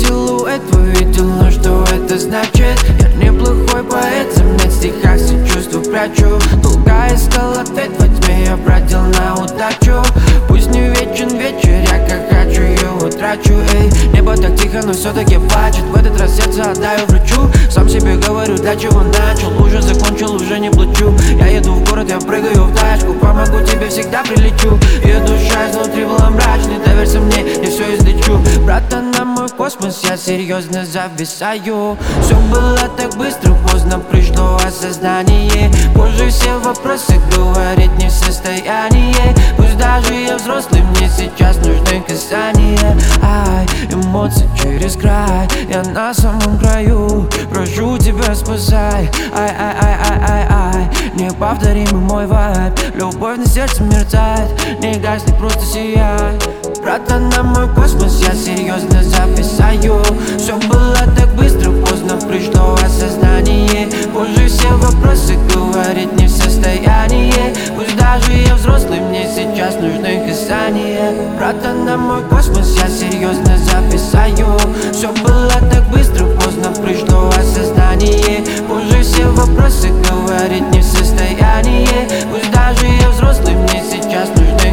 силуэт увидел, но что это значит? Я неплохой поэт, заметь, в стихах все чувства прячу. Долго искал ответ, во тьме я бродил на удачу. Пусть не вечен вечер, я как хочу его трачу. Эй, небо так тихо, но все-таки плачет. В этот раз сердце отдаю врачу. Сам себе говорю, для чего начал. Уже закончил, уже не плачу. Я еду в город, я прыгаю в тачку. Помогу тебе, всегда прилечу. Ее душа изнутри была мрачной. Доверься мне, я все излечу. Братан, на мой космос, я серьезно зависаю. Все было так быстро, поздно пришло осознание. Позже все вопросы говорить не в состоянии. Пусть даже я взрослый, мне сейчас нужны касания. Ай, эмоции через край, я на самом краю. Прошу тебя, спасай. Ай, ай, ай, ай, ай, ай. Неповторимый мой вайб, любовь на сердце мерцает. Не гасни, просто сияй. Братан, на мой космос, я серьезно зависаю. Все было так быстро, поздно пришло осознание. Позже все вопросы говорить не в состоянии. Пусть даже я взрослый, мне сейчас нужны касания. Братан, на мой космос, я серьезно зависаю. Все было так быстро, поздно пришло осознание. Позже все вопросы говорить не в состоянии. Пусть даже я взрослый, мне сейчас нужны